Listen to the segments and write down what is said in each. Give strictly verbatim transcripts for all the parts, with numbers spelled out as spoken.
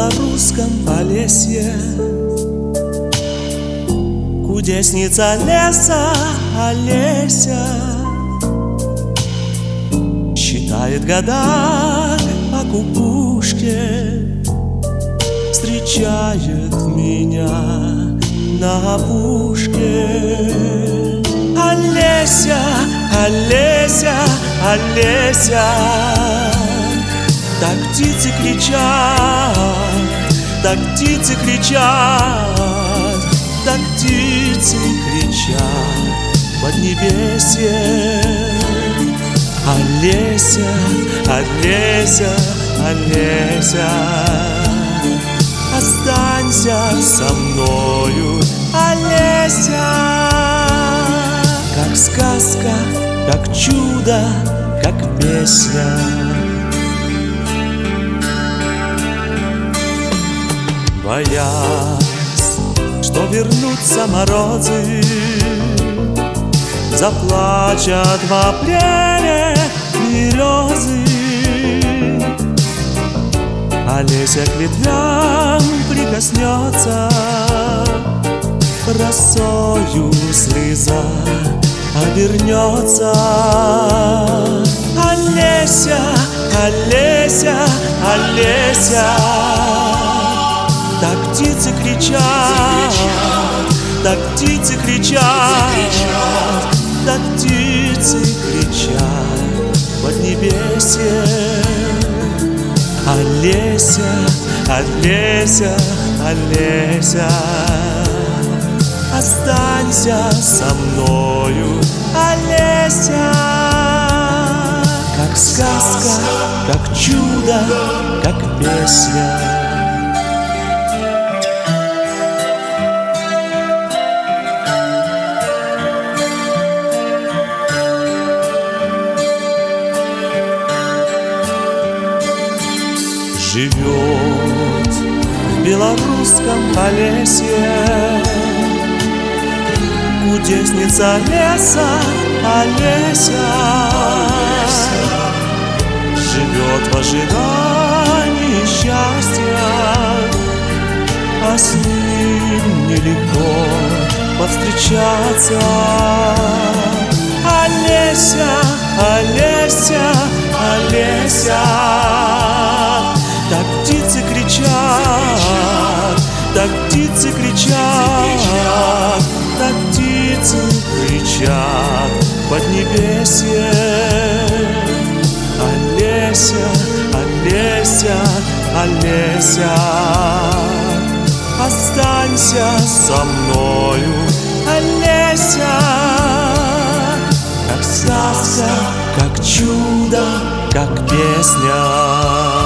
белорусском Полесье кудесница леса Олеся считает года по кукушке, встречает меня на опушке. Олеся, Олеся, Олеся, так птицы кричат, так птицы кричат, так птицы кричат поднебесье. Олеся, Олеся, Олеся, останься со мною, Олеся. Как сказка, как чудо, как песня. Боясь, что вернутся морозы, заплачут в апреле березы. Олеся к ветвям прикоснется, росою слеза обернется. Олеся, Олеся, Олеся, так птицы кричат, так птицы кричат, так птицы кричат поднебесье. Олеся, Олеся, Олеся, останься со мною, Олеся. Как сказка, как чудо, как песня. Живет в белорусском Полесье кудесница леса Олеся. Живет в ожидании счастья, а с ним нелегко повстречаться. Олеся, Олеся, Олеся, так птицы кричат, так птицы кричат, так птицы кричат поднебесье. Олеся, Олеся, Олеся, останься со мною, Олеся. Как сказка, как чудо, как песня.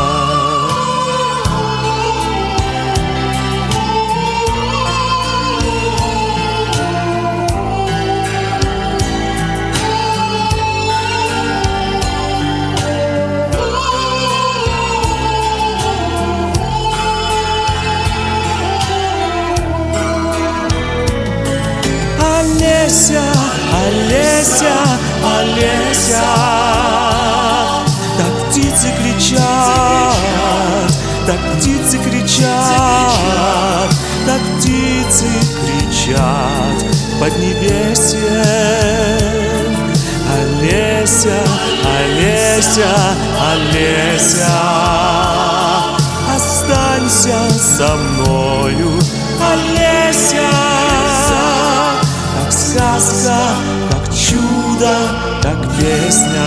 Олеся, Олеся, Олеся, так птицы кричат, так птицы кричат, так птицы кричат поднебесье. Олеся, Олеся, Олеся, останься со мною, Олеся. Как сказка, как чудо, как песня.